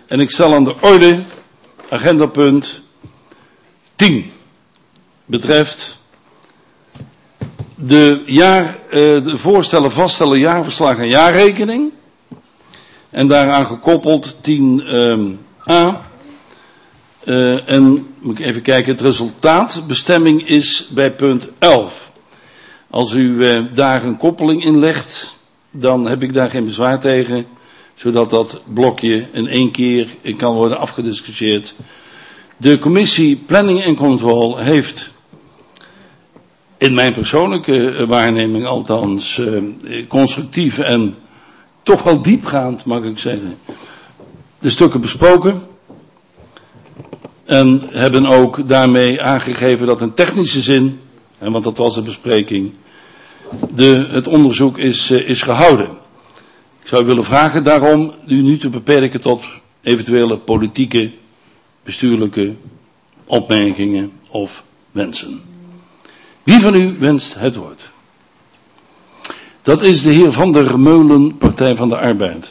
En ik stel aan de orde agendapunt 10. Betreft de voorstellen vaststellen jaarverslag en jaarrekening. En daaraan gekoppeld 10a. En moet ik even kijken, het resultaatbestemming is bij punt 11. Als u daar een koppeling in legt, dan heb ik daar geen bezwaar tegen, zodat dat blokje in één keer kan worden afgediscussieerd. De commissie Planning en Control heeft, in mijn persoonlijke waarneming althans, constructief en toch wel diepgaand, mag ik zeggen, de stukken besproken. En hebben ook daarmee aangegeven dat in technische zin, want dat was de bespreking, het onderzoek is gehouden. Ik zou u willen vragen daarom u nu te beperken tot eventuele politieke, bestuurlijke opmerkingen of wensen. Wie van u wenst het woord? Dat is de heer Van der Meulen, Partij van de Arbeid.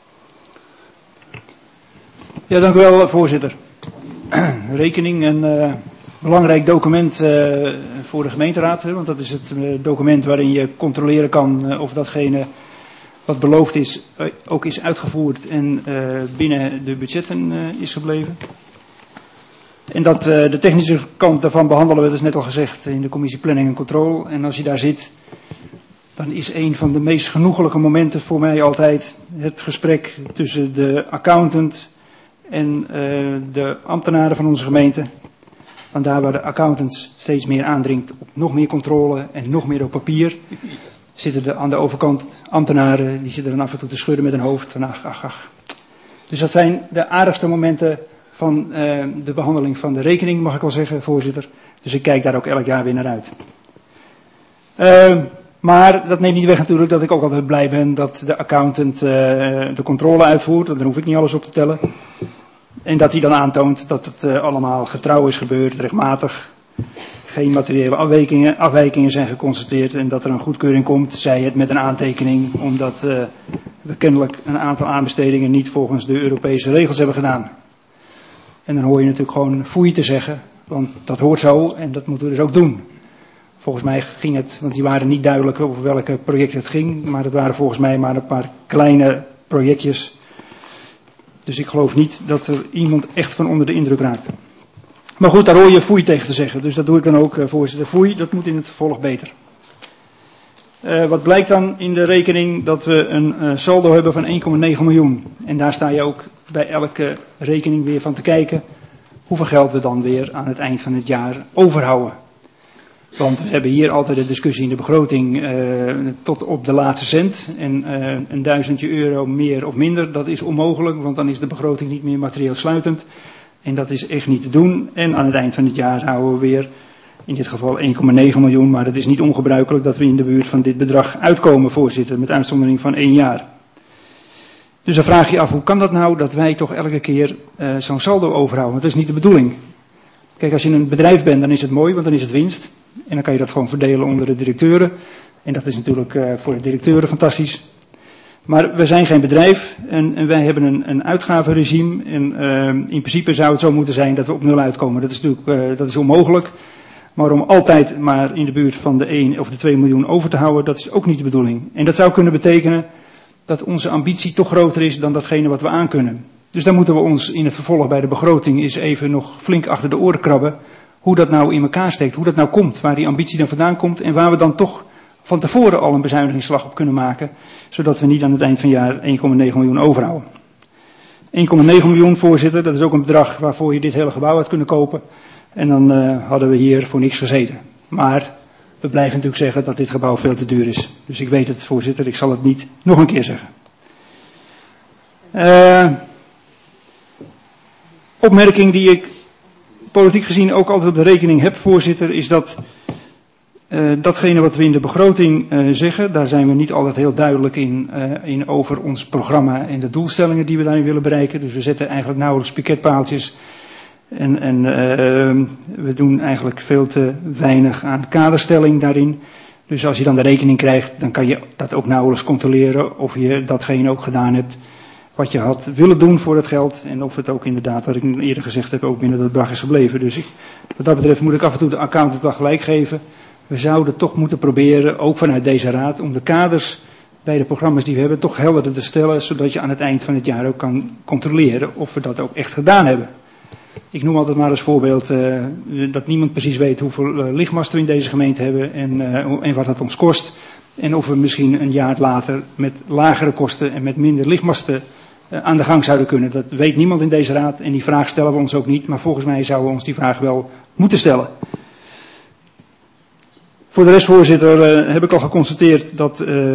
Ja, dank u wel, voorzitter. Rekening, een belangrijk document voor de gemeenteraad, want dat is het document waarin je controleren kan of datgene wat beloofd is ook is uitgevoerd en binnen de budgetten is gebleven. En dat de technische kant daarvan behandelen we, dat is net al gezegd, in de commissie Planning en Controle. En als je daar zit, dan is een van de meest genoegelijke momenten voor mij altijd het gesprek tussen de accountant en de ambtenaren van onze gemeente. Want daar waar de accountant steeds meer aandringt op nog meer controle en nog meer op papier, zitten er aan de overkant ambtenaren, die zitten dan af en toe te schudden met hun hoofd van ach. Dus dat zijn de aardigste momenten van de behandeling van de rekening, mag ik wel zeggen, voorzitter. Dus ik kijk daar ook elk jaar weer naar uit. Maar dat neemt niet weg natuurlijk dat ik ook altijd blij ben dat de accountant de controle uitvoert. Daar hoef ik niet alles op te tellen. En dat hij dan aantoont dat het allemaal getrouw is gebeurd, rechtmatig. Geen materiële afwijkingen zijn geconstateerd en dat er een goedkeuring komt, zij het met een aantekening, omdat we kennelijk een aantal aanbestedingen niet volgens de Europese regels hebben gedaan. En dan hoor je natuurlijk gewoon foei te zeggen, want dat hoort zo en dat moeten we dus ook doen. Volgens mij ging het, want die waren niet duidelijk over welke projecten het ging, maar het waren volgens mij maar een paar kleine projectjes. Dus ik geloof niet dat er iemand echt van onder de indruk raakt. Maar goed, daar hoor je foei tegen te zeggen. Dus dat doe ik dan ook, voorzitter. Foei, dat moet in het vervolg beter. Wat blijkt dan in de rekening? Dat we een saldo hebben van 1,9 miljoen. En daar sta je ook bij elke rekening weer van te kijken hoeveel geld we dan weer aan het eind van het jaar overhouden. Want we hebben hier altijd de discussie in de begroting tot op de laatste cent. En €1000 meer of minder, dat is onmogelijk, want dan is de begroting niet meer materieel sluitend. En dat is echt niet te doen. En aan het eind van het jaar houden we weer, in dit geval 1,9 miljoen, maar het is niet ongebruikelijk dat we in de buurt van dit bedrag uitkomen, voorzitter, met uitzondering van 1 jaar. Dus dan vraag je af, hoe kan dat nou dat wij toch elke keer zo'n saldo overhouden? Want dat is niet de bedoeling. Kijk, als je een bedrijf bent, dan is het mooi, want dan is het winst. En dan kan je dat gewoon verdelen onder de directeuren. En dat is natuurlijk voor de directeuren fantastisch. Maar we zijn geen bedrijf en wij hebben een uitgavenregime. En in principe zou het zo moeten zijn dat we op 0 uitkomen. Dat is natuurlijk dat is onmogelijk. Maar om altijd maar in de buurt van de 1 of de 2 miljoen over te houden, dat is ook niet de bedoeling. En dat zou kunnen betekenen dat onze ambitie toch groter is dan datgene wat we aankunnen. Dus dan moeten we ons in het vervolg bij de begroting eens even nog flink achter de oren krabben. Hoe dat nou in elkaar steekt, hoe dat nou komt, waar die ambitie dan vandaan komt en waar we dan toch van tevoren al een bezuinigingsslag op kunnen maken, zodat we niet aan het eind van het jaar 1,9 miljoen overhouden. 1,9 miljoen, voorzitter, dat is ook een bedrag waarvoor je dit hele gebouw had kunnen kopen. En dan hadden we hier voor niks gezeten. Maar we blijven natuurlijk zeggen dat dit gebouw veel te duur is. Dus ik weet het, voorzitter, ik zal het niet nog een keer zeggen. Opmerking die ik politiek gezien ook altijd op de rekening heb, voorzitter, is dat datgene wat we in de begroting zeggen, daar zijn we niet altijd heel duidelijk in over ons programma en de doelstellingen die we daarin willen bereiken. Dus we zetten eigenlijk nauwelijks piketpaaltjes en we doen eigenlijk veel te weinig aan kaderstelling daarin. Dus als je dan de rekening krijgt, dan kan je dat ook nauwelijks controleren of je datgene ook gedaan hebt wat je had willen doen voor het geld. En of het ook inderdaad, wat ik eerder gezegd heb, ook binnen dat bedrag is gebleven. Dus wat dat betreft moet ik af en toe de accountant wel gelijk geven. We zouden toch moeten proberen, ook vanuit deze raad, om de kaders bij de programma's die we hebben toch helderder te stellen. Zodat je aan het eind van het jaar ook kan controleren of we dat ook echt gedaan hebben. Ik noem altijd maar als voorbeeld dat niemand precies weet hoeveel lichtmasten we in deze gemeente hebben en wat dat ons kost. En of we misschien een jaar later met lagere kosten en met minder lichtmasten aan de gang zouden kunnen. Dat weet niemand in deze raad en die vraag stellen we ons ook niet. Maar volgens mij zouden we ons die vraag wel moeten stellen. Voor de rest, voorzitter, heb ik al geconstateerd dat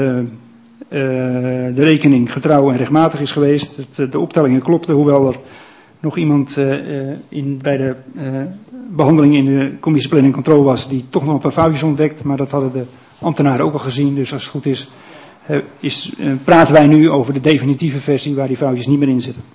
de rekening getrouw en rechtmatig is geweest. Dat de optellingen klopten, hoewel er nog iemand bij de behandeling in de commissie Planning en Controle was die toch nog een paar foutjes ontdekt. Maar dat hadden de ambtenaren ook al gezien. Dus als het goed is, praten wij nu over de definitieve versie waar die foutjes niet meer in zitten.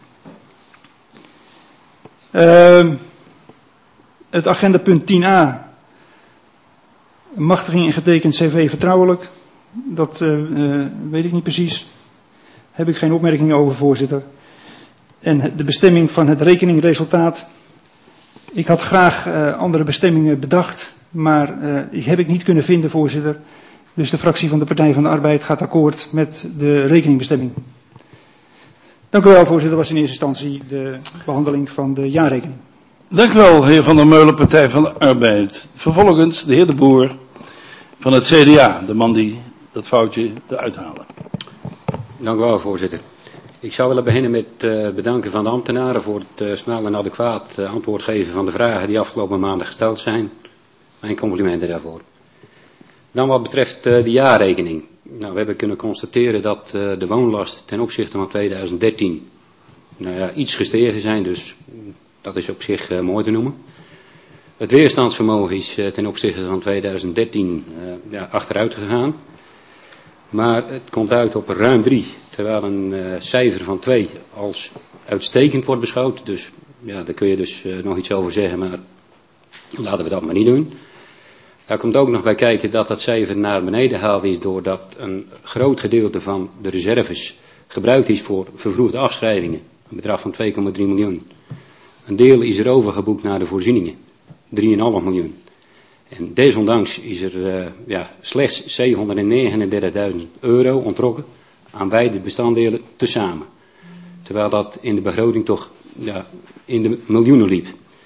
Het agendapunt 10a. Machtiging en getekend cv vertrouwelijk. Dat weet ik niet precies. Heb ik geen opmerkingen over, voorzitter. En de bestemming van het rekeningresultaat. Ik had graag andere bestemmingen bedacht, maar die heb ik niet kunnen vinden, voorzitter. Dus de fractie van de Partij van de Arbeid gaat akkoord met de rekeningbestemming. Dank u wel, voorzitter. Dat was in eerste instantie de behandeling van de jaarrekening. Dank u wel, heer Van der Meulen, Partij van de Arbeid. Vervolgens de heer De Boer van het CDA, de man die dat foutje eruit haalde. Dank u wel, voorzitter. Ik zou willen beginnen met bedanken van de ambtenaren voor het snel en adequaat antwoord geven van de vragen die afgelopen maanden gesteld zijn. Mijn complimenten daarvoor. Dan wat betreft de jaarrekening. Nou, we hebben kunnen constateren dat de woonlast ten opzichte van 2013 iets gestegen zijn, dus dat is op zich mooi te noemen. Het weerstandsvermogen is ten opzichte van 2013 achteruit gegaan. Maar het komt uit op ruim 3, terwijl een cijfer van 2 als uitstekend wordt beschouwd. Dus ja, daar kun je dus nog iets over zeggen, maar laten we dat maar niet doen. Daar komt ook nog bij kijken dat dat cijfer naar beneden gehaald is doordat een groot gedeelte van de reserves gebruikt is voor vervroegde afschrijvingen. Een bedrag van 2,3 miljoen. Een deel is er overgeboekt naar de voorzieningen. 3,5 miljoen. En desondanks is er slechts 739.000 euro ontrokken aan beide bestanddelen tezamen. Terwijl dat in de begroting toch in de miljoenen liep.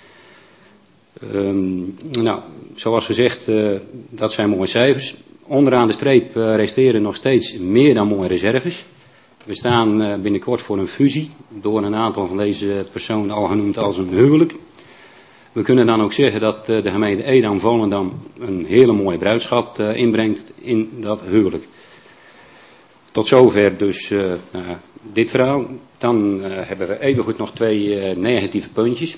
Zoals gezegd, dat zijn mooie cijfers. Onderaan de streep resteren nog steeds meer dan mooie reserves. We staan binnenkort voor een fusie, door een aantal van deze personen al genoemd als een huwelijk. We kunnen dan ook zeggen dat de gemeente Edam-Volendam een hele mooie bruidschat inbrengt in dat huwelijk. Tot zover dus dit verhaal. Dan hebben we evengoed nog 2 negatieve puntjes.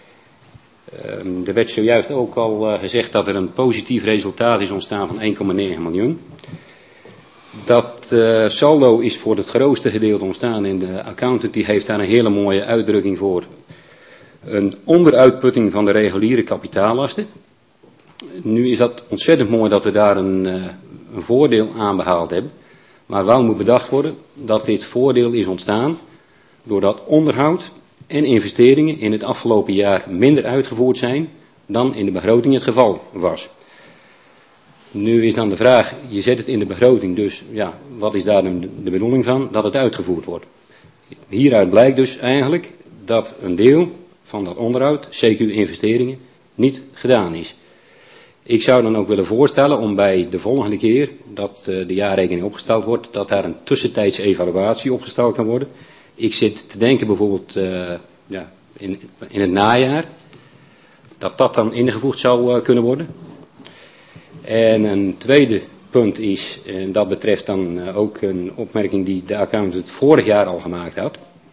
Er werd zojuist ook al gezegd dat er een positief resultaat is ontstaan van 1,9 miljoen. Dat saldo is voor het grootste gedeelte ontstaan en de accountant die heeft daar een hele mooie uitdrukking voor. Een onderuitputting van de reguliere kapitaallasten. Nu is dat ontzettend mooi dat we daar een voordeel aan behaald hebben. Maar wel moet bedacht worden dat dit voordeel is ontstaan doordat onderhoud en investeringen in het afgelopen jaar minder uitgevoerd zijn dan in de begroting het geval was. Nu is dan de vraag, je zet het in de begroting, dus ja, wat is daar de bedoeling van? Dat het uitgevoerd wordt. Hieruit blijkt dus eigenlijk dat een deel van dat onderhoud, CQ investeringen, niet gedaan is. Ik zou dan ook willen voorstellen om bij de volgende keer dat de jaarrekening opgesteld wordt, dat daar een tussentijdse evaluatie opgesteld kan worden. Ik zit te denken bijvoorbeeld in het najaar, dat dan ingevoegd zou kunnen worden. En een tweede punt is, en dat betreft dan ook een opmerking die de accountant vorig jaar al gemaakt had.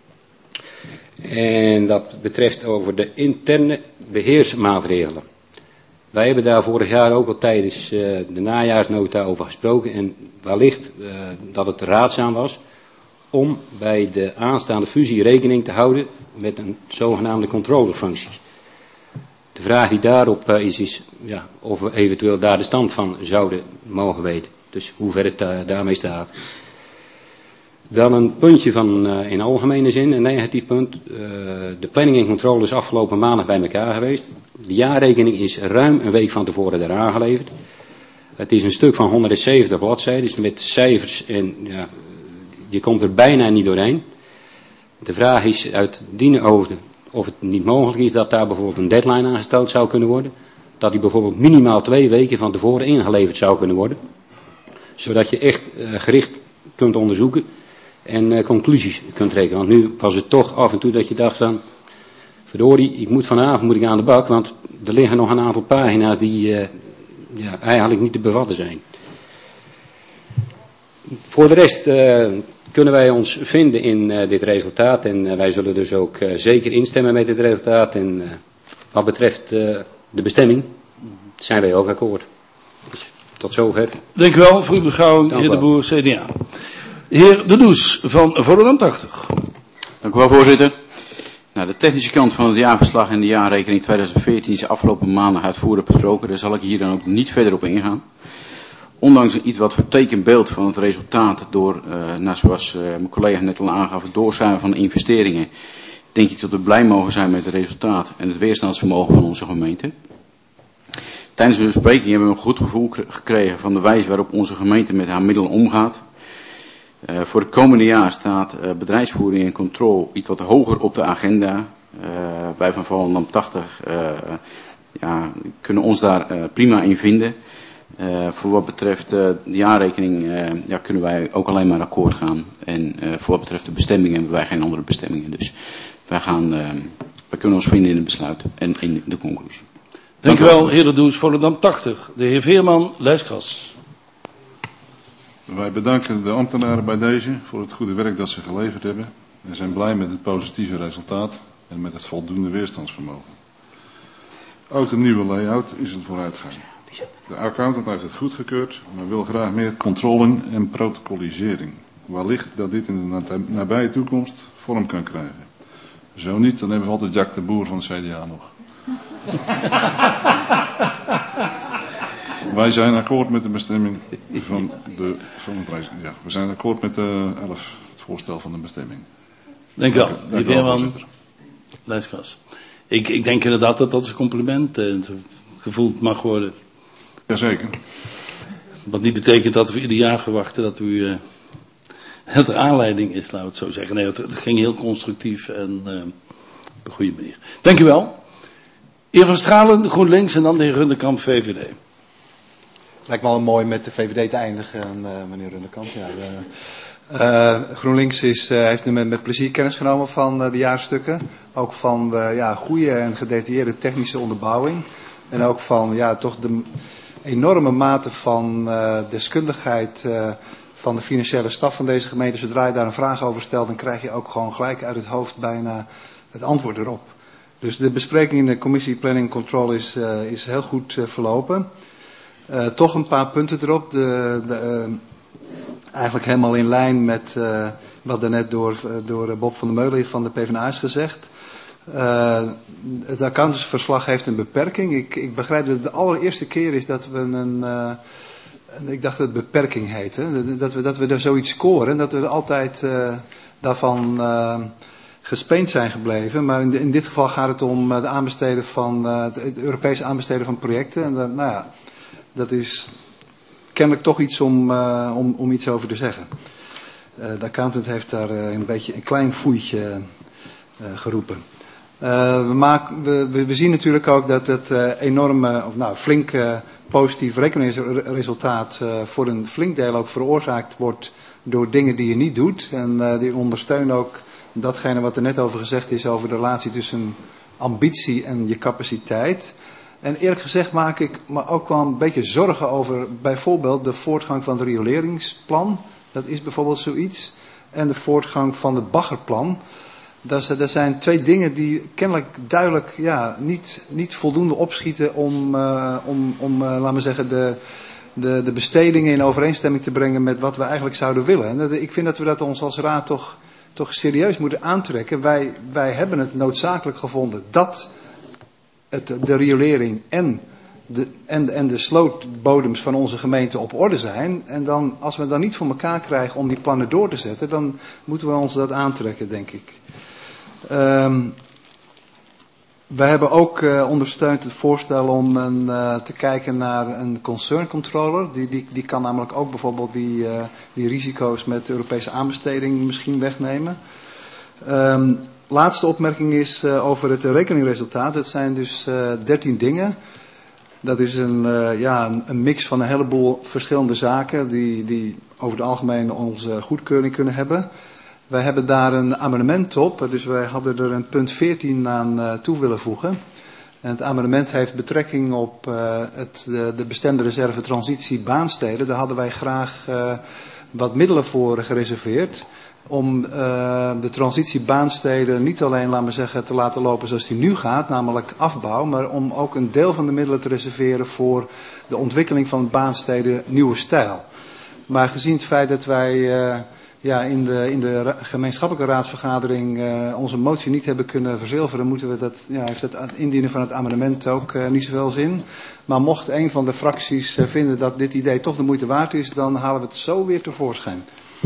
En dat betreft over de interne beheersmaatregelen. Wij hebben daar vorig jaar ook al tijdens de najaarsnota over gesproken. En wellicht dat het raadzaam was om bij de aanstaande fusie rekening te houden met een zogenaamde controlefunctie. De vraag die daarop is of we eventueel daar de stand van zouden mogen weten. Dus hoe ver het daarmee staat. Dan een puntje van in algemene zin, een negatief punt. De planning en controle is afgelopen maandag bij elkaar geweest. De jaarrekening is ruim een week van tevoren eraan geleverd. Het is een stuk van 170 bladzijden, dus met cijfers en ja, je komt er bijna niet doorheen. De vraag is uit dienen over of het niet mogelijk is dat daar bijvoorbeeld een deadline aangesteld zou kunnen worden. Dat die bijvoorbeeld minimaal 2 weken van tevoren ingeleverd zou kunnen worden. Zodat je echt gericht kunt onderzoeken en conclusies kunt trekken. Want nu was het toch af en toe dat je dacht van, verdorie, vanavond moet ik aan de bak, want er liggen nog een aantal pagina's die eigenlijk niet te bevatten zijn. Voor de rest kunnen wij ons vinden in dit resultaat en wij zullen dus ook zeker instemmen met dit resultaat. En wat betreft de bestemming zijn wij ook akkoord. Dus tot zover. Dank u wel voor uw beschouwing, heer De Boer, CDA. Heer De Does van Volendam 80. Dank u wel, voorzitter. Nou, de technische kant van het jaarverslag en de jaarrekening 2014 is afgelopen maandag uitvoerig besproken. Daar zal ik hier dan ook niet verder op ingaan. Ondanks een iets wat vertekend beeld van het resultaat door, zoals mijn collega net al aangaf, het doorzuigen van de investeringen, denk ik dat we blij mogen zijn met het resultaat en het weerstandsvermogen van onze gemeente. Tijdens de bespreking hebben we een goed gevoel gekregen van de wijze waarop onze gemeente met haar middelen omgaat. Voor het komende jaar staat bedrijfsvoering en controle iets wat hoger op de agenda. Wij van Volendam 80 kunnen ons daar prima in vinden. Voor wat betreft de jaarrekening kunnen wij ook alleen maar akkoord gaan. En voor wat betreft de bestemmingen hebben wij geen andere bestemmingen. Dus wij kunnen ons vinden in het besluit en in de conclusie. Dank u wel, heer De Does, Volendam 80. De heer Veerman, lijstkast. Wij bedanken de ambtenaren bij deze voor het goede werk dat ze geleverd hebben. En zijn blij met het positieve resultaat en met het voldoende weerstandsvermogen. Ook de nieuwe layout is een vooruitgang. De accountant heeft het goedgekeurd, maar wil graag meer controle en protocolisering. Wellicht dat dit in de nabije toekomst vorm kan krijgen. Zo niet, dan hebben we altijd Jack de Boer van het CDA nog. Wij zijn akkoord met de bestemming van het we zijn akkoord met de 11, het voorstel van de bestemming. Dank u wel, heer Veerman, lijstkast. Ik denk inderdaad dat dat een compliment gevoeld mag worden. Jazeker. Wat niet betekent dat we ieder jaar verwachten dat dat er aanleiding is, laten we het zo zeggen. Nee, het ging heel constructief en op een goede manier. Dank u wel. Heer Van Stralen, GroenLinks en dan de heer Rundekamp, VVD. Lijkt me al mooi met de VVD te eindigen, meneer Rundekamp. Ja, GroenLinks heeft nu met plezier kennis genomen van de jaarstukken. Ook van goede en gedetailleerde technische onderbouwing. En ook van toch de enorme mate van deskundigheid van de financiële staf van deze gemeente. Zodra je daar een vraag over stelt, dan krijg je ook gewoon gelijk uit het hoofd bijna het antwoord erop. Dus de bespreking in de commissie Planning Control is heel goed verlopen. Toch een paar punten erop. Eigenlijk helemaal in lijn met wat daarnet door Bob van der Meulen van de PvdA is gezegd. Het accountantsverslag heeft een beperking. Ik begrijp dat het de allereerste keer is dat we ik dacht dat het beperking heet. Hè? Dat we er zoiets scoren. Dat we altijd daarvan gespeend zijn gebleven. Maar in dit geval gaat het om de aanbesteden van het Europees aanbesteden van projecten. En dat is kennelijk toch iets om iets over te zeggen. De accountant heeft daar een klein foeitje geroepen. We zien natuurlijk ook dat het flink positief rekenningsresultaat voor een flink deel ook veroorzaakt wordt door dingen die je niet doet. En die ondersteunen ook datgene wat er net over gezegd is over de relatie tussen ambitie en je capaciteit. En eerlijk gezegd maak ik me ook wel een beetje zorgen over bijvoorbeeld de voortgang van het rioleringsplan. Dat is bijvoorbeeld zoiets. En de voortgang van het baggerplan. Dat zijn twee dingen die kennelijk duidelijk niet voldoende opschieten om laten we zeggen, de bestedingen in overeenstemming te brengen met wat we eigenlijk zouden willen. En ik vind dat we dat ons als raad toch serieus moeten aantrekken. Wij hebben het noodzakelijk gevonden dat de riolering en de slootbodems van onze gemeente op orde zijn. En dan, als we het dan niet voor elkaar krijgen om die plannen door te zetten, dan moeten we ons dat aantrekken, denk ik. Wij hebben ook ondersteund het voorstel om te kijken naar een concern controller. Die kan namelijk ook bijvoorbeeld die risico's met de Europese aanbesteding misschien wegnemen. Laatste opmerking is over het rekeningresultaat. Het zijn dus 13 dingen. Dat is een mix van een heleboel verschillende zaken die over het algemeen onze goedkeuring kunnen hebben. Wij hebben daar een amendement op, dus wij hadden er een punt 14 aan toe willen voegen. En het amendement heeft betrekking op de bestemde reserve transitie baansteden. Daar hadden wij graag wat middelen voor gereserveerd. Om de transitie baansteden niet alleen, laten we zeggen, te laten lopen zoals die nu gaat, namelijk afbouw. Maar om ook een deel van de middelen te reserveren voor de ontwikkeling van baansteden nieuwe stijl. Maar gezien het feit dat wij in de gemeenschappelijke raadsvergadering onze motie niet hebben kunnen verzilveren, moeten we heeft het indienen van het amendement ook niet zoveel zin. Maar mocht een van de fracties vinden dat dit idee toch de moeite waard is, dan halen we het zo weer tevoorschijn.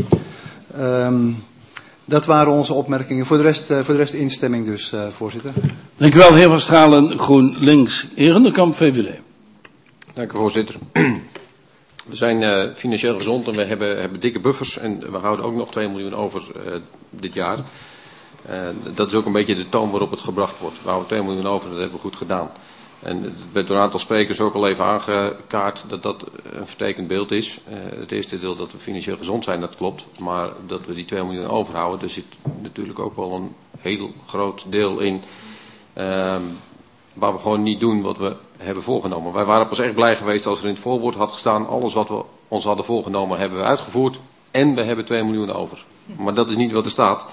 Dat waren onze opmerkingen. Voor de rest instemming dus, voorzitter. Dank u wel, heer Van Stralen, GroenLinks. Heer Runderkamp, VVD. Dank u, voorzitter. We zijn financieel gezond en we hebben dikke buffers en we houden ook nog 2 miljoen over dit jaar. Dat is ook een beetje de toon waarop het gebracht wordt. We houden 2 miljoen over en dat hebben we goed gedaan. En het werd door een aantal sprekers ook al even aangekaart dat dat een vertekend beeld is. Het eerste deel dat we financieel gezond zijn, dat klopt. Maar dat we die 2 miljoen overhouden, daar zit natuurlijk ook wel een heel groot deel in. Waar we gewoon niet doen wat we hebben voorgenomen. Wij waren pas echt blij geweest als er in het voorwoord had gestaan, alles wat we ons hadden voorgenomen hebben we uitgevoerd. En we hebben 2 miljoen over. Maar dat is niet wat er staat.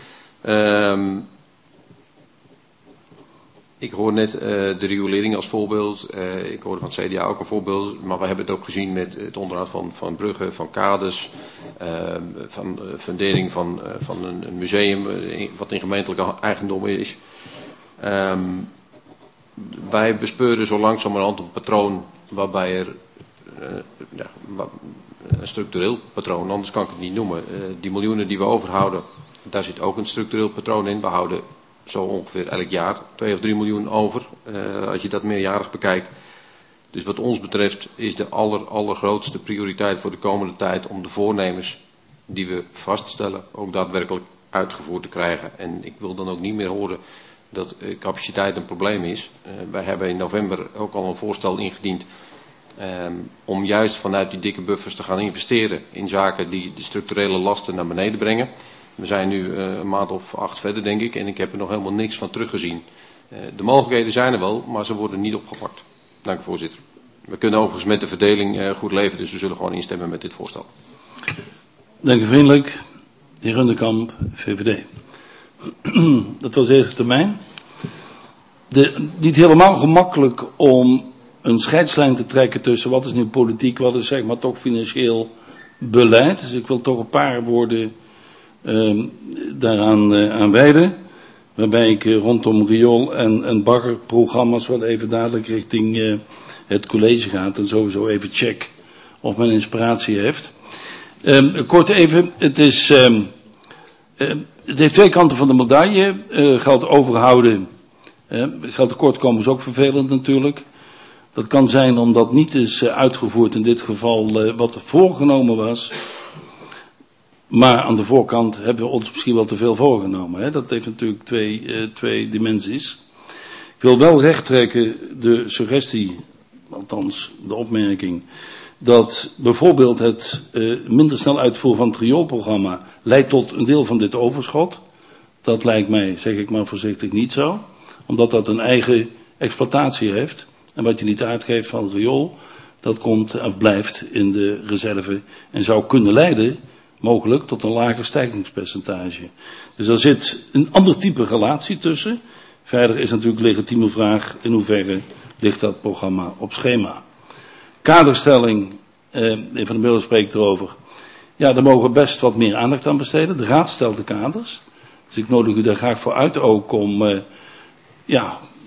Ik hoor net de riolering als voorbeeld. Ik hoorde van het CDA ook een voorbeeld. Maar we hebben het ook gezien met het onderhoud van bruggen, van kades. Van fundering van een museum wat in gemeentelijke eigendom is. Wij bespeuren zo langzamerhand een patroon waarbij er een structureel patroon, anders kan ik het niet noemen. Die miljoenen die we overhouden, daar zit ook een structureel patroon in. We houden zo ongeveer elk jaar 2 of 3 miljoen over, als je dat meerjarig bekijkt. Dus wat ons betreft is de allergrootste prioriteit voor de komende tijd om de voornemens die we vaststellen ook daadwerkelijk uitgevoerd te krijgen. En ik wil dan ook niet meer horen dat capaciteit een probleem is. Wij hebben in november ook al een voorstel ingediend om juist vanuit die dikke buffers te gaan investeren in zaken die de structurele lasten naar beneden brengen. We zijn nu een maand of 8 verder, denk ik, en ik heb er nog helemaal niks van teruggezien. De mogelijkheden zijn er wel, maar ze worden niet opgepakt. Dank u, voorzitter. We kunnen overigens met de verdeling goed leven, dus we zullen gewoon instemmen met dit voorstel. Dank u vriendelijk. De heer Runderkamp, VVD. Dat was de eerste termijn. Niet helemaal gemakkelijk om een scheidslijn te trekken tussen wat is nu politiek, wat is zeg maar toch financieel beleid. Dus ik wil toch een paar woorden daaraan wijden. Waarbij ik rondom riool en baggerprogramma's wel even dadelijk richting het college gaat. En sowieso even check of men inspiratie heeft. Kort even, het heeft 2 kanten van de medaille. Geld overhouden, geld tekortkomen is ook vervelend natuurlijk. Dat kan zijn omdat niet is uitgevoerd in dit geval wat er voorgenomen was. Maar aan de voorkant hebben we ons misschien wel te veel voorgenomen. Hè? Dat heeft natuurlijk twee dimensies. Ik wil wel rechttrekken de suggestie, althans de opmerking, dat bijvoorbeeld het minder snel uitvoeren van het rioolprogramma leidt tot een deel van dit overschot. Dat lijkt mij, zeg ik maar voorzichtig, niet zo. Omdat dat een eigen exploitatie heeft. En wat je niet uitgeeft van het riool, dat komt of blijft in de reserve en zou kunnen leiden, mogelijk, tot een lager stijgingspercentage. Dus daar zit een ander type relatie tussen. Verder is natuurlijk een legitieme vraag in hoeverre ligt dat programma op schema. Kaderstelling, de heer Van der Meulen spreekt erover. Ja, daar mogen we best wat meer aandacht aan besteden. De raad stelt de kaders. Dus ik nodig u daar graag voor uit ook om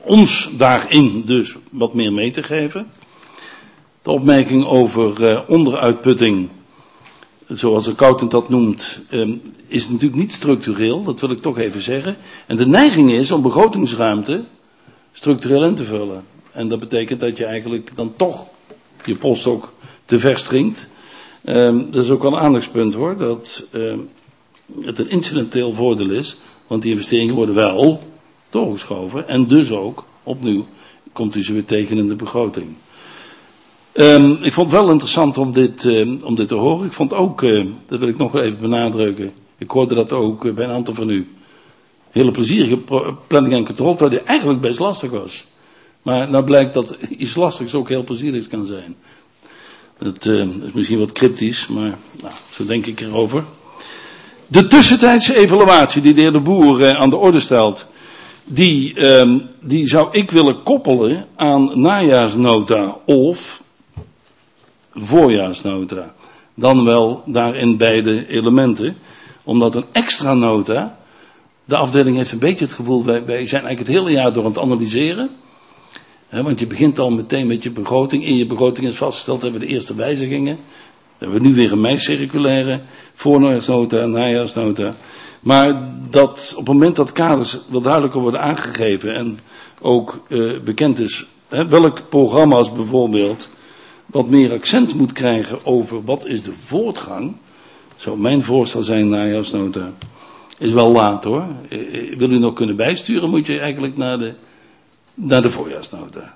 ons daarin dus wat meer mee te geven. De opmerking over onderuitputting, zoals de accountant dat noemt, is natuurlijk niet structureel, dat wil ik toch even zeggen. En de neiging is om begrotingsruimte structureel in te vullen. En dat betekent dat je eigenlijk dan toch je post ook te ver stringt. Dat is ook wel een aandachtspunt hoor, dat het een incidenteel voordeel is, want die investeringen worden wel doorgeschoven en dus ook opnieuw komt u ze weer tegen in de begroting. Ik vond het wel interessant om dit te horen. Ik vond ook, dat wil ik nog wel even benadrukken, ik hoorde dat ook bij een aantal van u, hele plezierige planning en controle, die eigenlijk best lastig was. Maar nou blijkt dat iets lastigs ook heel plezierig kan zijn. Het is misschien wat cryptisch, maar nou, zo denk ik erover. De tussentijdse evaluatie die de heer De Boer aan de orde stelt, die zou ik willen koppelen aan najaarsnota of voorjaarsnota. Dan wel daarin beide elementen. Omdat een extra nota, de afdeling heeft een beetje het gevoel, wij zijn eigenlijk het hele jaar door aan het analyseren. Want je begint al meteen met je begroting. In je begroting is vastgesteld, hebben we de eerste wijzigingen. Dan hebben we nu weer een mei-circulaire, voorjaarsnota, najaarsnota. Maar dat op het moment dat kaders wat duidelijker worden aangegeven en ook bekend is, welk programma's bijvoorbeeld wat meer accent moet krijgen over wat is de voortgang, zou mijn voorstel zijn, najaarsnota, is wel laat hoor. Wil u nog kunnen bijsturen, moet je eigenlijk naar de voorjaarsnota.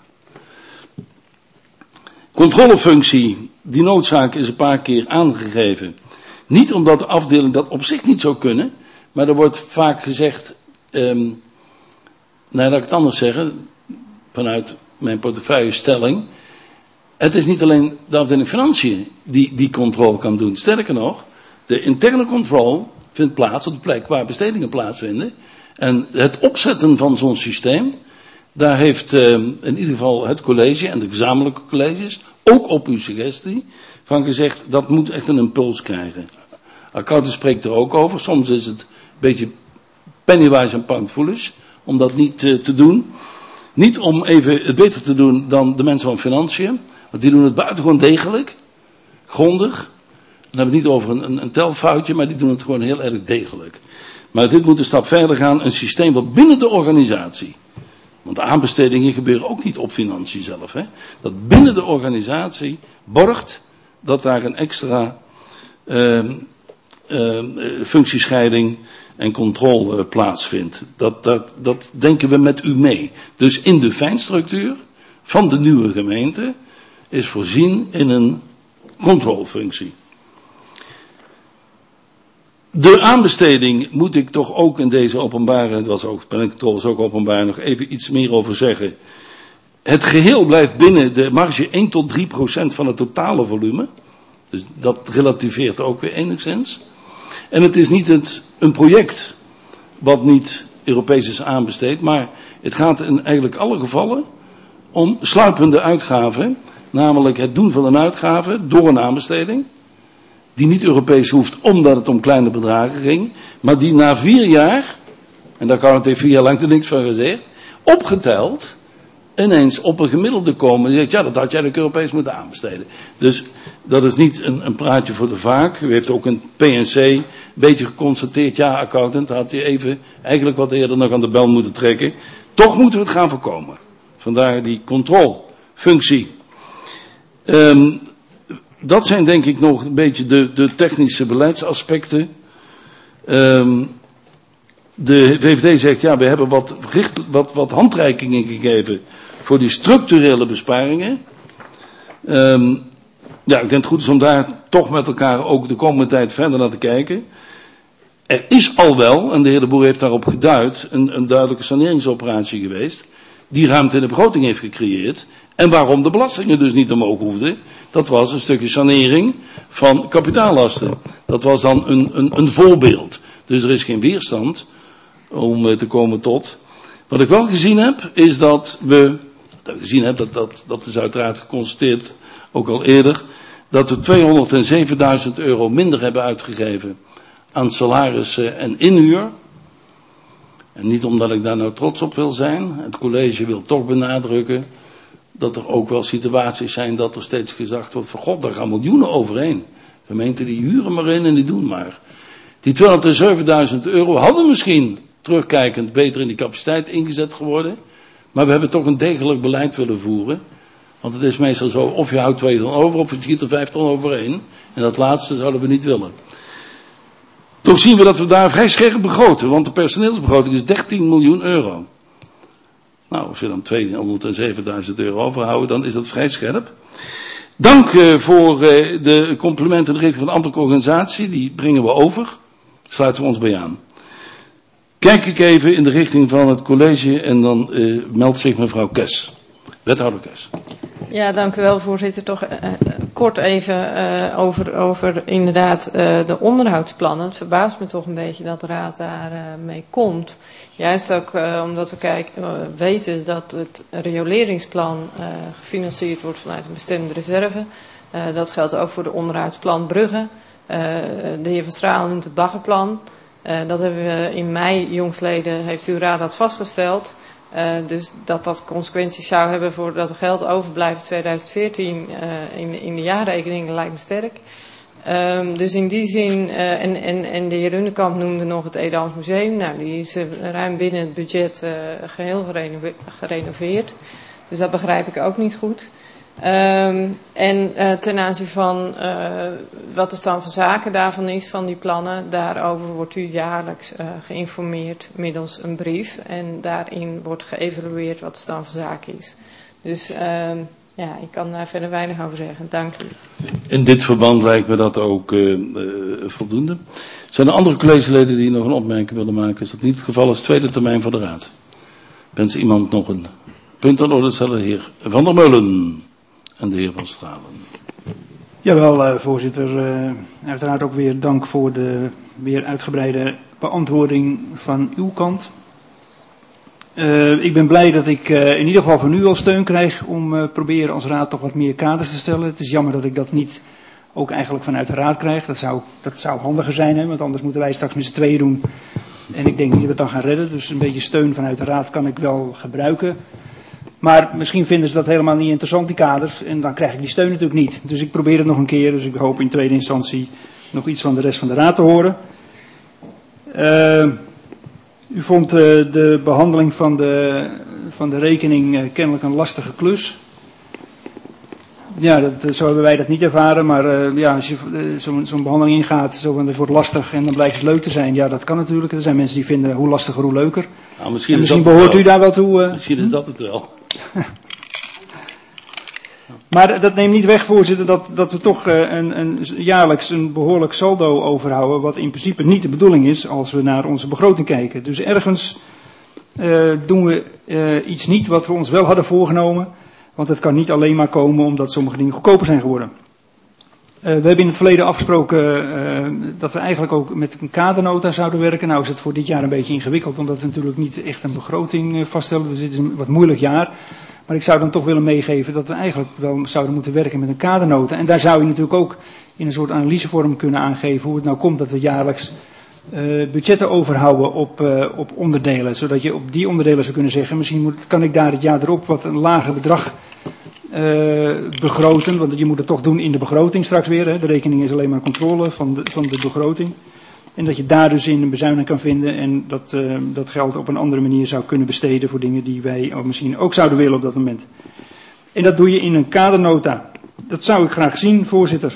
Controlefunctie, die noodzaak is een paar keer aangegeven. Niet omdat de afdeling dat op zich niet zou kunnen, maar er wordt vaak gezegd, laat ik het anders zeggen, vanuit mijn portefeuillestelling, het is niet alleen de afdeling financiën die controle kan doen. Sterker nog, de interne controle vindt plaats op de plek waar bestedingen plaatsvinden. En het opzetten van zo'n systeem, daar heeft in ieder geval het college en de gezamenlijke colleges, ook op uw suggestie, van gezegd, dat moet echt een impuls krijgen. Accountant spreekt er ook over. Soms is het een beetje pennywise en pound foolish om dat niet te doen. Niet om even het beter te doen dan de mensen van financiën. Want die doen het buitengewoon degelijk. Grondig. Dan hebben we het niet over een telfoutje, maar die doen het gewoon heel erg degelijk. Maar dit moet een stap verder gaan. Een systeem wat binnen de organisatie. Want aanbestedingen gebeuren ook niet op financiën zelf. Hè? Dat binnen de organisatie borgt dat daar een extra functiescheiding en controle plaatsvindt. Dat denken we met u mee. Dus in de fijnstructuur van de nieuwe gemeente is voorzien in een controlefunctie. De aanbesteding moet ik toch ook in deze openbare, het was ook openbaar, nog even iets meer over zeggen. Het geheel blijft binnen de marge 1 tot 3% van het totale volume. Dus dat relativeert ook weer enigszins. En het is niet een project wat niet Europees is aanbesteed, maar het gaat in eigenlijk alle gevallen om sluipende uitgaven, namelijk het doen van een uitgave door een aanbesteding, die niet Europees hoeft omdat het om kleine bedragen ging, maar die na 4 jaar, en daar kan het even 4 jaar lang er niks van gezegd, opgeteld ineens op een gemiddelde komen. Die zegt, ja, dat had jij ook Europees moeten aanbesteden. Dus dat is niet een praatje voor de vaak. U heeft ook een PNC een beetje geconstateerd, ja, accountant, had hij even eigenlijk wat eerder nog aan de bel moeten trekken. Toch moeten we het gaan voorkomen. Vandaar die controlefunctie. Dat zijn denk ik nog een beetje de technische beleidsaspecten. De VVD zegt, ja, we hebben wat handreikingen gegeven voor die structurele besparingen. Ja, ik denk het goed is om daar toch met elkaar ook de komende tijd verder naar te kijken. Er is al wel, en de heer De Boer heeft daarop geduid, een duidelijke saneringsoperatie geweest, die ruimte in de begroting heeft gecreëerd. En waarom de belastingen dus niet omhoog hoefden, dat was een stukje sanering van kapitaallasten. Dat was dan een voorbeeld. Dus er is geen weerstand om te komen tot. Wat ik wel gezien heb, is dat dat is uiteraard geconstateerd, ook al eerder, dat we €207.000 minder hebben uitgegeven aan salarissen en inhuur. En niet omdat ik daar nou trots op wil zijn. Het college wil toch benadrukken dat er ook wel situaties zijn dat er steeds gezegd wordt van god, daar gaan miljoenen overheen. Gemeenten die huren maar in en die doen maar. Die 207.000 euro hadden misschien terugkijkend beter in die capaciteit ingezet geworden. Maar we hebben toch een degelijk beleid willen voeren. Want het is meestal zo, of je houdt 2 ton over, of je schiet er 5 ton overheen. En dat laatste zouden we niet willen. Toch zien we dat we daar vrij scherp begroten, want de personeelsbegroting is 13 miljoen euro. Nou, als je dan 207.000 euro overhouden, dan is dat vrij scherp. Dank voor de complimenten in de richting van de ambtelijke organisatie, die brengen we over. Sluiten we ons bij aan. Kijk ik even in de richting van het college en dan meldt zich mevrouw Kes. Wethouder Kes. Ja, dank u wel, voorzitter. Toch kort even over inderdaad de onderhoudsplannen. Het verbaast me toch een beetje dat de raad daar mee komt. Juist ook omdat we weten dat het rioleringsplan gefinancierd wordt vanuit een bestemde reserve. Dat geldt ook voor de onderhoudsplan Brugge. De heer Van Stralen noemt het baggerplan. Dat hebben we in mei jongstleden, heeft uw raad dat vastgesteld. Dus dat consequenties zou hebben voor dat er geld overblijft in 2014 in de jaarrekening, lijkt me sterk. Dus in die zin, en de heer Rundekamp noemde nog het Edams Museum. Nou, die is ruim binnen het budget geheel gerenoveerd. Dus dat begrijp ik ook niet goed. En ten aanzien van wat de stand van zaken daarvan is, van die plannen, daarover wordt u jaarlijks geïnformeerd middels een brief. En daarin wordt geëvalueerd wat de stand van zaken is. Dus ja, ik kan daar verder weinig over zeggen. Dank u. In dit verband lijkt me dat ook voldoende. Zijn er andere collegeleden die nog een opmerking willen maken? Is dat niet het geval? Is tweede termijn van de raad. Wens iemand nog een punt aan orde te stellen? Heer Van der Meulen en de heer Van Stralen. Jawel, voorzitter. Uiteraard ook weer dank voor de weer uitgebreide beantwoording van uw kant. Ik ben blij dat ik in ieder geval van u al steun krijg om proberen als raad toch wat meer kaders te stellen. Het is jammer dat ik dat niet ook eigenlijk vanuit de raad krijg. Dat zou handiger zijn, hè, want anders moeten wij straks met z'n tweeën doen. En ik denk niet dat we het dan gaan redden. Dus een beetje steun vanuit de raad kan ik wel gebruiken. Maar misschien vinden ze dat helemaal niet interessant, die kaders. En dan krijg ik die steun natuurlijk niet. Dus ik probeer het nog een keer. Dus ik hoop in tweede instantie nog iets van de rest van de raad te horen. U vond de behandeling van de rekening kennelijk een lastige klus. Ja, zo hebben wij dat niet ervaren. Maar ja, als je zo'n behandeling ingaat, het wordt lastig en dan blijkt het leuk te zijn. Ja, dat kan natuurlijk. Er zijn mensen die vinden hoe lastiger hoe leuker. Nou, misschien behoort u daar wel toe. Misschien is dat het wel. Maar dat neemt niet weg, voorzitter, dat we toch jaarlijks een behoorlijk saldo overhouden. Wat in principe niet de bedoeling is als we naar onze begroting kijken. Dus ergens doen we iets niet wat we ons wel hadden voorgenomen. Want het kan niet alleen maar komen omdat sommige dingen goedkoper zijn geworden. We hebben in het verleden afgesproken dat we eigenlijk ook met een kadernota zouden werken. Nou is het voor dit jaar een beetje ingewikkeld, omdat we natuurlijk niet echt een begroting vaststellen. Dus dit is een wat moeilijk jaar. Maar ik zou dan toch willen meegeven dat we eigenlijk wel zouden moeten werken met een kadernota. En daar zou je natuurlijk ook in een soort analysevorm kunnen aangeven hoe het nou komt dat we jaarlijks budgetten overhouden op onderdelen. Zodat je op die onderdelen zou kunnen zeggen, misschien kan ik daar het jaar erop wat een lager bedrag begroten. Want je moet het toch doen in de begroting straks weer. Hè. De rekening is alleen maar controle van de begroting. En dat je daar dus in een bezuiniging kan vinden en dat geld op een andere manier zou kunnen besteden voor dingen die wij misschien ook zouden willen op dat moment. En dat doe je in een kadernota. Dat zou ik graag zien, voorzitter.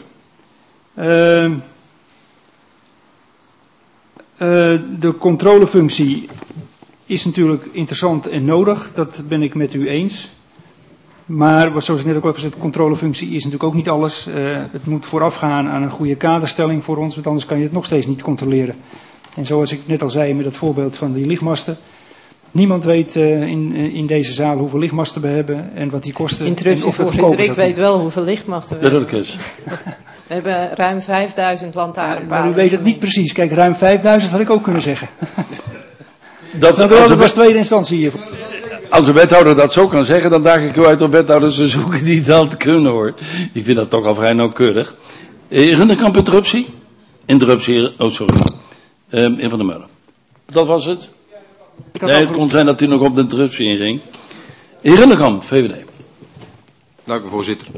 De controlefunctie is natuurlijk interessant en nodig. Dat ben ik met u eens. Maar zoals ik net ook heb gezegd, de controlefunctie is natuurlijk ook niet alles. Het moet voorafgaan aan een goede kaderstelling voor ons, want anders kan je het nog steeds niet controleren. En zoals ik net al zei met het voorbeeld van die lichtmasten. Niemand weet in deze zaal hoeveel lichtmasten we hebben en wat die kosten. Interruptie, voorzitter. Ik weet wel hoeveel lichtmasten we hebben. We hebben ruim 5000 lantaarnpalen. Maar u weet het niet precies. Kijk, ruim 5000 had ik ook kunnen zeggen. Dat was tweede instantie hier. Als een wethouder dat zo kan zeggen, dan daag ik u uit op wethouders te zoeken die dat kunnen, hoor. Ik vind dat toch al vrij nauwkeurig. Rundekamp, interruptie? Interruptie, oh sorry. Van der Meulen. Dat was het? Nee, het kon zijn dat u nog op de interruptie inging. Heer Rundekamp, VVD. Dank u, voorzitter.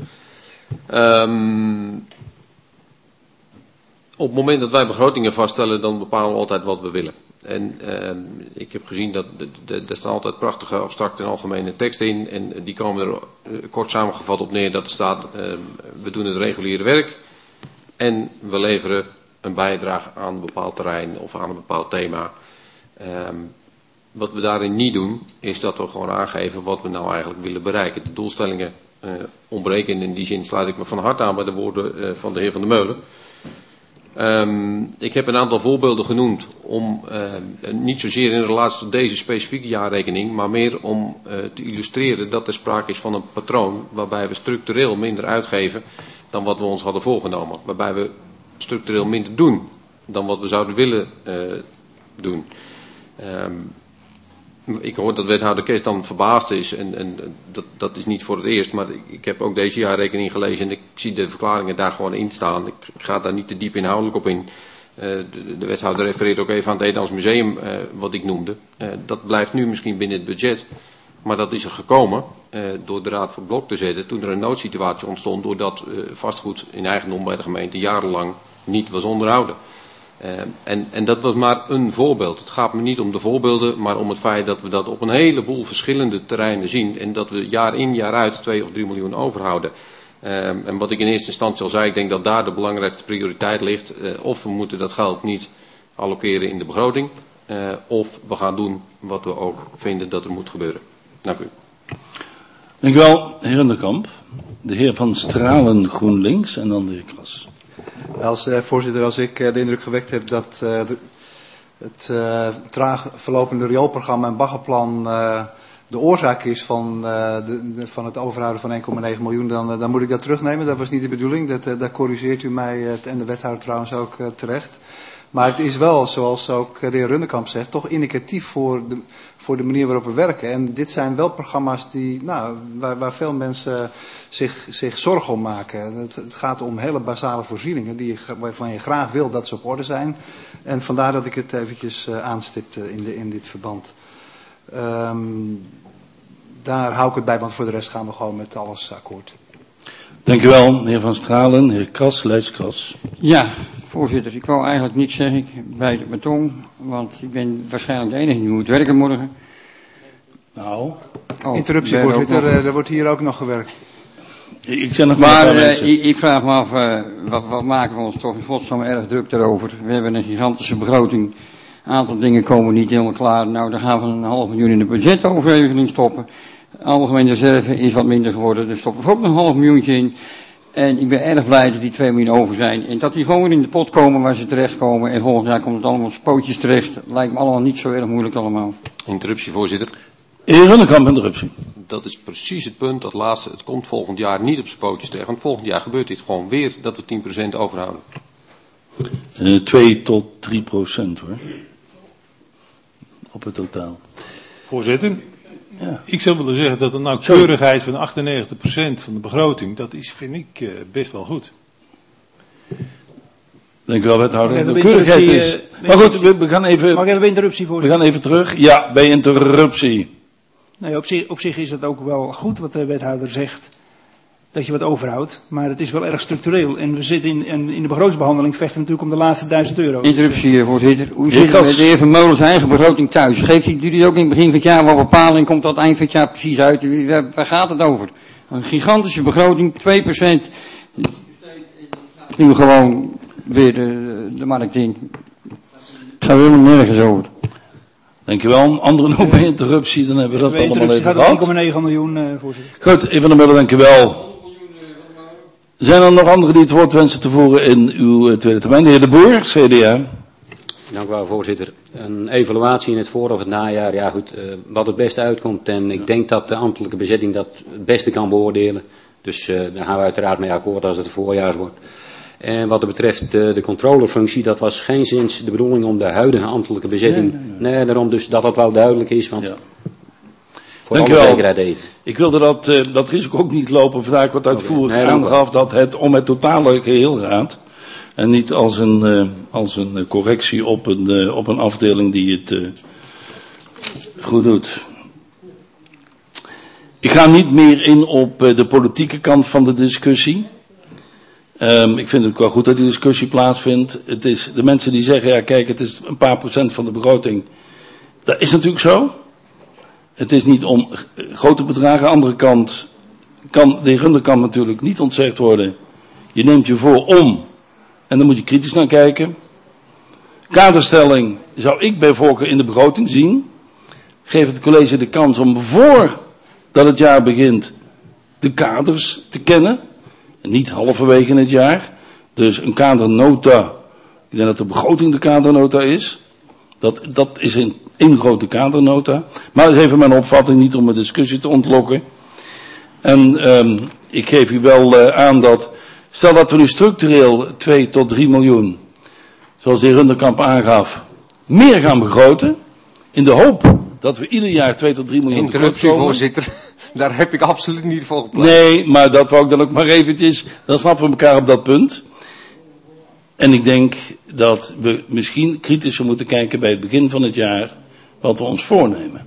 Op het moment dat wij begrotingen vaststellen, dan bepalen we altijd wat we willen. En ik heb gezien dat er staan altijd prachtige abstracte en algemene teksten in. En die komen er kort samengevat op neer dat er staat, we doen het reguliere werk. En we leveren een bijdrage aan een bepaald terrein of aan een bepaald thema. Wat we daarin niet doen, is dat we gewoon aangeven wat we nou eigenlijk willen bereiken. De doelstellingen ontbreken en in die zin sluit ik me van harte aan bij de woorden van de heer Van der Meulen. Ik heb een aantal voorbeelden genoemd om niet zozeer in relatie tot deze specifieke jaarrekening, maar meer om te illustreren dat er sprake is van een patroon waarbij we structureel minder uitgeven dan wat we ons hadden voorgenomen. Waarbij we structureel minder doen dan wat we zouden willen doen. Ik hoor dat wethouder Kes dan verbaasd is en dat is niet voor het eerst, maar ik heb ook deze jaarrekening gelezen en ik zie de verklaringen daar gewoon in staan. Ik ga daar niet te diep inhoudelijk op in. De wethouder refereert ook even aan het Edams Museum wat ik noemde. Dat blijft nu misschien binnen het budget, maar dat is er gekomen door de Raad voor Blok te zetten toen er een noodsituatie ontstond doordat vastgoed in eigendom bij de gemeente jarenlang niet was onderhouden. En dat was maar een voorbeeld. Het gaat me niet om de voorbeelden, maar om het feit dat we dat op een heleboel verschillende terreinen zien. En dat we jaar in jaar uit 2 of 3 miljoen overhouden. En wat ik in eerste instantie al zei, ik denk dat daar de belangrijkste prioriteit ligt. Of we moeten dat geld niet allokeren in de begroting. Of we gaan doen wat we ook vinden dat er moet gebeuren. Dank u. Dank u wel, heer Rundekamp. De heer Van Stralen, GroenLinks, en dan de heer Kras. Voorzitter, als ik de indruk gewekt heb dat het traag verlopende rioolprogramma en baggerplan de oorzaak is van het overhouden van 1,9 miljoen, dan moet ik dat terugnemen. Dat was niet de bedoeling. Daar corrigeert u mij en de wethouder trouwens ook terecht. Maar het is wel, zoals ook de heer Rundekamp zegt, toch indicatief voor de manier waarop we werken. En dit zijn wel programma's waar veel mensen zich zorgen om maken. Het gaat om hele basale voorzieningen waarvan je graag wil dat ze op orde zijn. En vandaar dat ik het eventjes aanstipte in dit verband. Daar hou ik het bij, want voor de rest gaan we gewoon met alles akkoord. Dank u wel, heer Van Stralen. Heer Kras, Leijs Kras. Ja, voorzitter, ik wou eigenlijk niks zeggen bij het betoon, want ik ben waarschijnlijk de enige die moet werken morgen. Nou. Interruptie, voorzitter, er wordt hier ook nog gewerkt. Ik zeg nog maar ik vraag me af, wat maken we ons toch in godsnaam erg druk daarover. We hebben een gigantische begroting, een aantal dingen komen niet helemaal klaar. Nou, daar gaan we 500.000 in de budgetoverheveling stoppen. De algemene reserve is wat minder geworden, daar stoppen we ook nog 500.000 in. En ik ben erg blij dat die 2 miljoen over zijn. En dat die gewoon in de pot komen waar ze terechtkomen. En volgend jaar komt het allemaal op zijn pootjes terecht. Lijkt me allemaal niet zo erg moeilijk allemaal. Interruptie, voorzitter. Heer Rundekamp, interruptie. Dat is precies het punt, dat laatste. Het komt volgend jaar niet op zijn pootjes terecht. Want volgend jaar gebeurt dit gewoon weer dat we 10% overhouden. 2 tot 3% hoor. Op het totaal. Voorzitter. Ja. Ik zou willen zeggen dat een nauwkeurigheid van 98% van de begroting, dat is, vind ik, best wel goed. Dank u wel, wethouder. De keurigheid is... Maar goed, we gaan even... Mag ik even interruptie voor? We gaan even terug. Ja, bij interruptie. Nee, op zich is het ook wel goed wat de wethouder zegt. Dat je wat overhoudt. Maar het is wel erg structureel. En we zitten in de begrotingsbehandeling vechten natuurlijk om de laatste €1000. Interruptie, voorzitter. Hoe zit het met de heer Van Meulen zijn eigen begroting thuis? Geeft hij jullie ook in het begin van het jaar wel bepalen en komt dat eind van het jaar precies uit? Waar gaat het over? Een gigantische begroting, 2%. Nu gewoon weer de markt in. Het gaat helemaal nergens over. Dankjewel. Anderen ook bij interruptie, dan hebben we dat allemaal even gehad. 1,9 miljoen, voorzitter. Goed, even naar midden, dankjewel. Zijn er nog anderen die het woord wensen te voeren in uw tweede termijn? De heer De Boer, CDA. Dank u wel, voorzitter. Een evaluatie in het voor- of het najaar, ja goed, wat het beste uitkomt. En ik denk dat de ambtelijke bezetting dat het beste kan beoordelen. Dus daar gaan we uiteraard mee akkoord als het een voorjaars wordt. En wat betreft de controlefunctie, dat was geenszins de bedoeling om de huidige ambtelijke bezetting. Nee, daarom dus dat wel duidelijk is. Want Dank u wel. Ik wilde dat risico ook niet lopen, vandaar ik wat uitvoerig aangaf dat het om het totale geheel gaat. En niet als een correctie op een afdeling die het goed doet. Ik ga niet meer in op de politieke kant van de discussie. Ik vind het ook wel goed dat die discussie plaatsvindt. Het is de mensen die zeggen, ja kijk, het is een paar procent van de begroting. Dat is natuurlijk zo. Het is niet om grote bedragen. Aan de andere kant kan de runderkant natuurlijk niet ontzegd worden. Je neemt je voor om. En dan moet je kritisch naar kijken. Kaderstelling zou ik bij voorkeur in de begroting zien. Geef het college de kans om voordat het jaar begint de kaders te kennen. En niet halverwege het jaar. Dus een kadernota. Ik denk dat de begroting de kadernota is. Dat is één grote kadernota. Maar dat is even mijn opvatting, niet om een discussie te ontlokken. En ik geef u wel aan dat, stel dat we nu structureel 2 tot 3 miljoen, zoals de heer Runderkamp aangaf, meer gaan begroten, in de hoop dat we ieder jaar 2 tot 3 miljoen Interruptie, voorzitter. Daar heb ik absoluut niet voor gepleit. Nee, maar dat wou ik dan ook maar eventjes, dan snappen we elkaar op dat punt. En ik denk dat we misschien kritischer moeten kijken bij het begin van het jaar, wat we ons voornemen.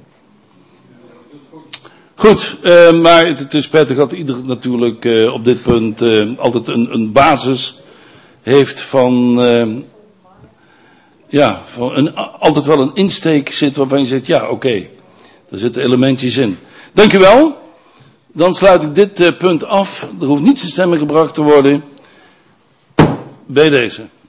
Goed, maar het is prettig dat ieder natuurlijk op dit punt altijd een basis heeft van, altijd wel een insteek zit waarvan je zegt, ja oké, daar zitten elementjes in. Dank u wel. Dan sluit ik dit punt af. Er hoeft niets in stemming gebracht te worden bij deze.